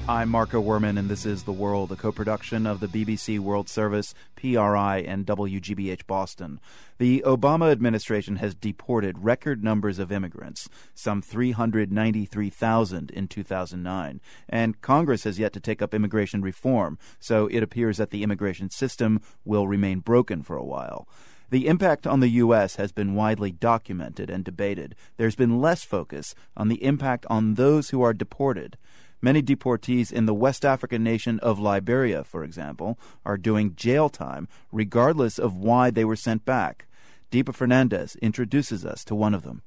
I'm Marco Werman, and this is The World, a co-production of the BBC World Service, PRI, and WGBH Boston. The Obama administration has deported record numbers of immigrants, some 393,000 in 2009, and Congress has yet to take up immigration reform, so it appears that the immigration system will remain broken for a while. The impact on the U.S. has been widely documented and debated. There's been less focus on the impact on those who are deported. Many deportees in the West African nation of Liberia, for example, are doing jail time regardless of why they were sent back. Deepa Fernandez introduces us to one of them.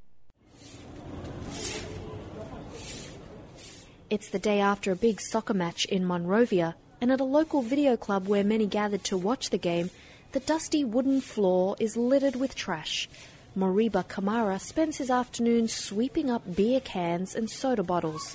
It's the day after a big soccer match in Monrovia, and at a local video club where many gathered to watch the game, the dusty wooden floor is littered with trash. Moriba Kamara spends his afternoon sweeping up beer cans and soda bottles.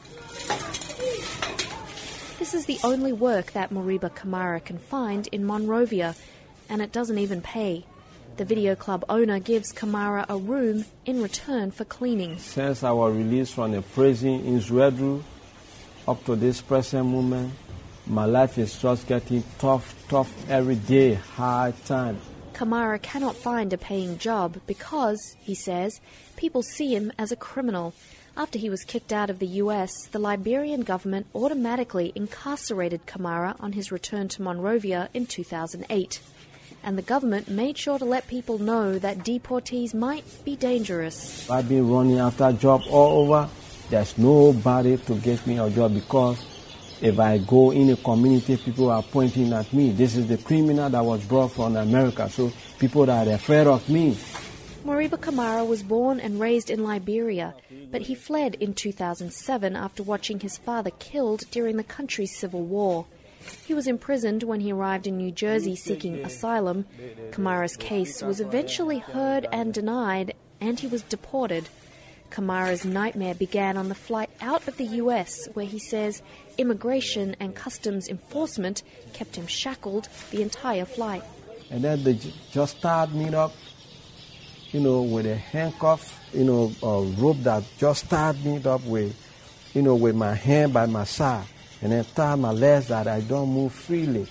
This is the only work that Moriba Kamara can find in Monrovia, and it doesn't even pay. The video club owner gives Kamara a room in return for cleaning. Since I was released from the prison in Zwedru up to this present moment, my life is just getting tough every day, hard time. Kamara cannot find a paying job because, he says, people see him as a criminal. After he was kicked out of the US, the Liberian government automatically incarcerated Kamara on his return to Monrovia in 2008. And the government made sure to let people know that deportees might be dangerous. I've been running after a job all over. There's nobody to get me a job because if I go in a community, people are pointing at me. This is the criminal that was brought from America, so people are afraid of me. Moriba Kamara was born and raised in Liberia, but he fled in 2007 after watching his father killed during the country's civil war. He was imprisoned when he arrived in New Jersey seeking asylum. Kamara's case was eventually heard and denied, and he was deported. Kamara's nightmare began on the flight out of the US, where he says immigration and customs enforcement kept him shackled the entire flight. And then they just tied me up, with a handcuff, a rope that just tied me up with my hand by my side, and then tied my legs that I don't move freely.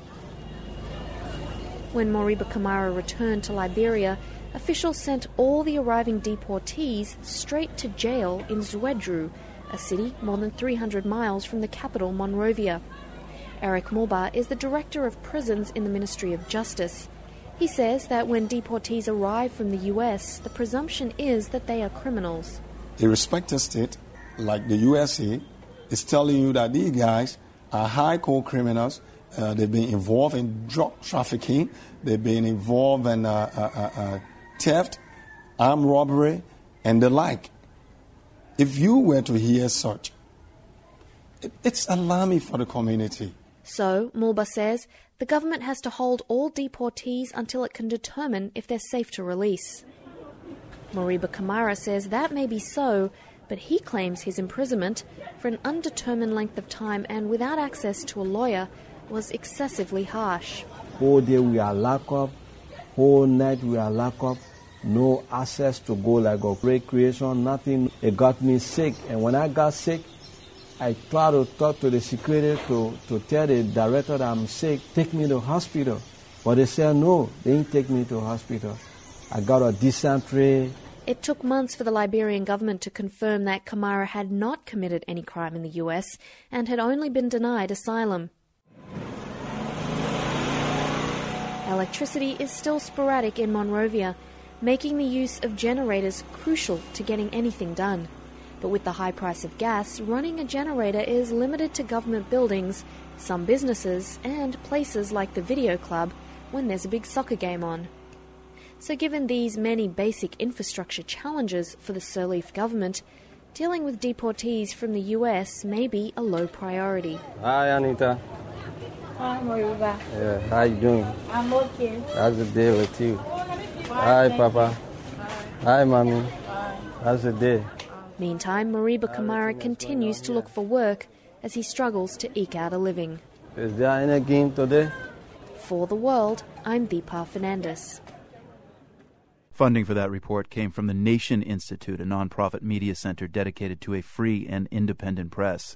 When Moriba Kamara returned to Liberia, officials sent all the arriving deportees straight to jail in Zwedru, a city more than 300 miles from the capital, Monrovia. Eric Mulba is the director of prisons in the Ministry of Justice. He says that when deportees arrive from the US, the presumption is that they are criminals. A respected state like the USA is telling you that these guys are hardcore criminals. They've been involved in drug trafficking. They've been involved in theft, armed robbery, and the like. If you were to hear such, it's alarming for the community. So, Mulba says, the government has to hold all deportees until it can determine if they're safe to release. Moriba Kamara says that may be so, but he claims his imprisonment, for an undetermined length of time and without access to a lawyer, was excessively harsh. Whole day we are locked up, whole night we are locked up, no access to go like a recreation, nothing. It got me sick, and when I got sick, I tried to talk to the security to tell the director that I'm sick, take me to hospital. But they said no, they didn't take me to hospital. I got a dysentery. It took months for the Liberian government to confirm that Kamara had not committed any crime in the US and had only been denied asylum. Electricity is still sporadic in Monrovia, making the use of generators crucial to getting anything done. But with the high price of gas, running a generator is limited to government buildings, some businesses, and places like the video club when there's a big soccer game on. So given these many basic infrastructure challenges for the Sirleaf government, dealing with deportees from the US may be a low priority. Hi, Anita. Hi, Moriba. Yeah, how you doing? I'm okay. How's the day with you? Hi, Papa. Hi, Mommy. How's the day? Meantime, Moriba Kamara continues to look for work as he struggles to eke out a living. Is there any game today? For The World, I'm Deepa Fernandez. Funding for that report came from the Nation Institute, a nonprofit media center dedicated to a free and independent press.